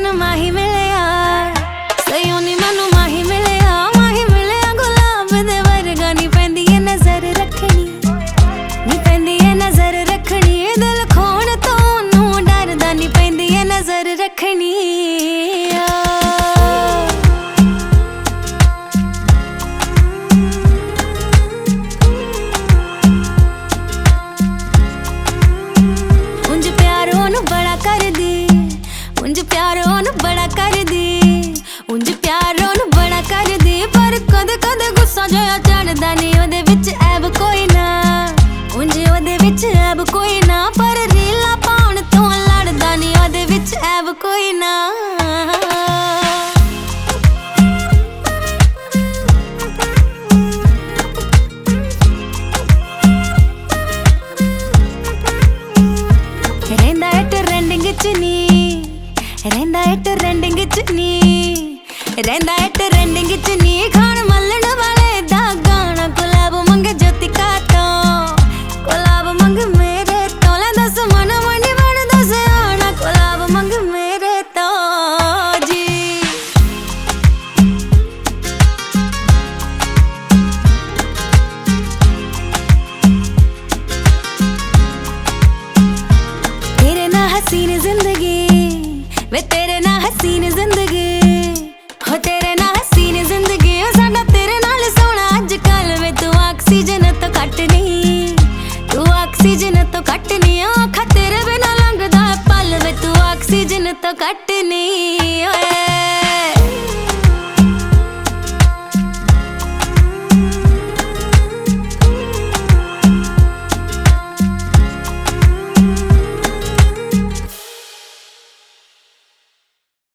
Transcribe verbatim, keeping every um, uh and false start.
मन माही मिले यार सही नी मैनू माही मिले आ माही मिले गुलाब दे वर्गा नी पैंदी है नजर रखनी नी पैंदी है नजर रखनी दिल खोण तो नू डरदा नी पैंदी है नजर रखनी बड़ा कर दी उंज प्यार ओनू बड़ा कर दी उंज प्यार ओनू बड़ा कर दी पर कद कद गुस्सा जिहा चढ़दा नी ओदे विच ऐब कोई ना उंज ओदे विच ऐब कोई ना पर रीला पाउण तो लड़दा नी ओदे विच ऐब कोई ना रहिंदा है ट्रेंडिंग च नी रहिंदा है ट्रेंडिंग च नी रहिंदा है